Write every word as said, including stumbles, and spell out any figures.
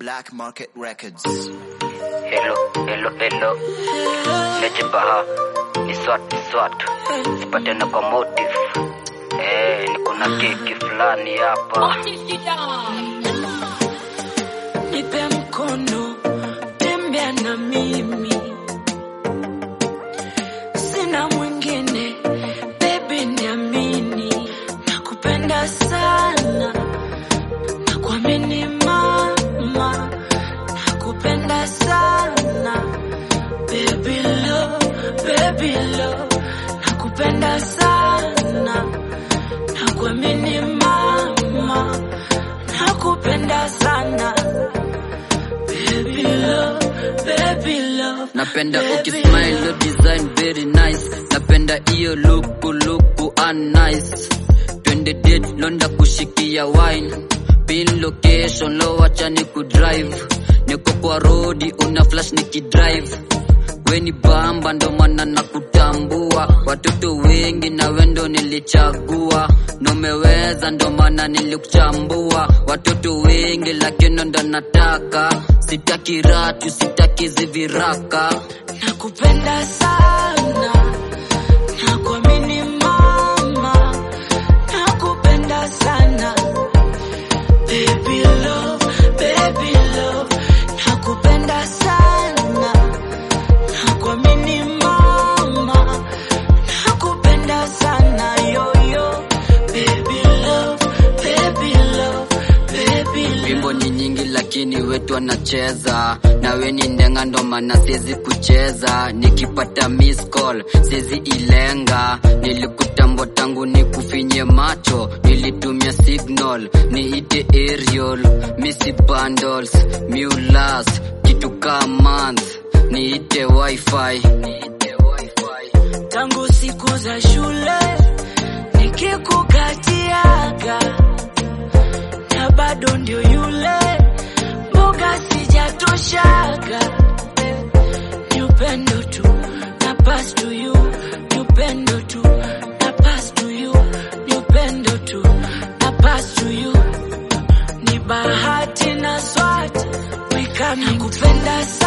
Black Market Records. Hello, hello, hello. Nejibaha, ni swat, ni swat. Sipate na kwa motive. Eh, niko na keki fulani hapa. Nipe mkono, tembea na mimi. Sina mwingine, baby niamini. Nakupenda sana, nakuamini mama. Nakupenda sana, baby love, baby love. Nakupenda sana, nakuamini mama. Nakupenda sana, baby love, baby love. Napenda ukismile, your design very nice. Napenda iyo look, look unnice. Twende date, londa kushikia wine. Pin location, lo wacha niku drive. Niko kwa roadi, una flash niki drive. Weni bamba ndo maana nakutambua. Watoto wengi na wendo nilichagua. Nomeweza ndo maana nilikuchambua. Watoto wengi lakini ndo nataka. Sitaki ratu, sitaki ziviraka. Nakupenda sana, nakuamini mama. Nakupenda sana, baby love, baby love. Nakupenda sana, nakuamini mama. Nakupenda sana, yo yo, baby love, baby love, baby love. Wimbo ni nyingi lakini wetu anacheza. Na we ni ndenga ndo maana siezi kucheza. Nikipata miss call, siezi ilenga. Nilikutambua tangu nikufinye macho. Nilitumia signal, niite aerial. Missy bundles, mulas, kitu ka month. Niite wifi, niite wifi. Tangu siku za shule nikikukatiaga, na bado ndio yule mboga sijatoshaga. Ni upendo tu na pass to you, ni upendo tu na pass to you, ni upendo tu na pass to you. Ni bahati na swat, we come. Nakupenda